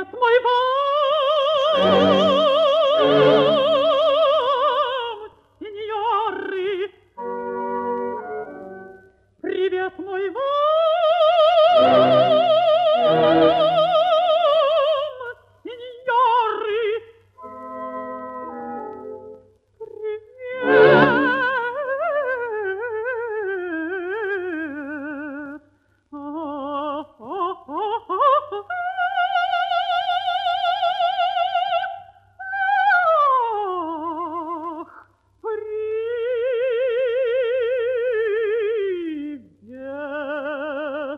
Привет мой вам, сеньоры! Привет мой вам, сеньоры! Привет! Ах, привет!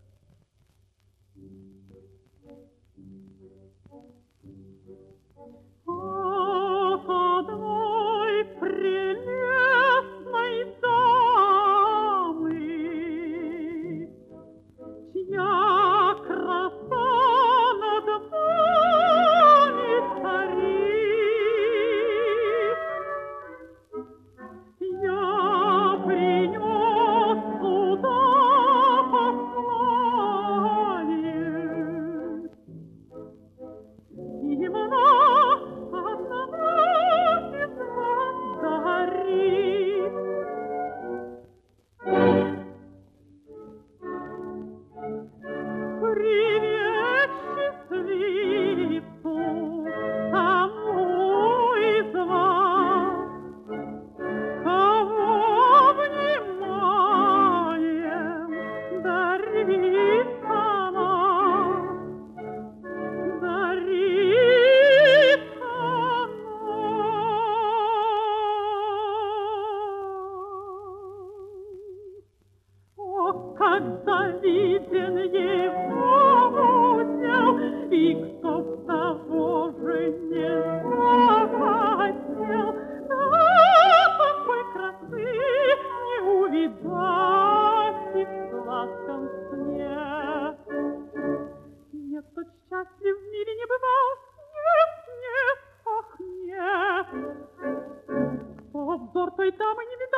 Ах, одной прелестной дамы, чья краса над вами царит, я принес сюда послание. Именно одного из вас дарит. Привет счастливцу тому из вас, кого вниманием дарит она. Дарит она. О, как завиден его удел, и кто б того же не захотел, да такой красы не увидать и в сладком сне. Нет, тот счастлив в мире не бывал, нет, нет, ах, нет. Кто взор той дамы не видал,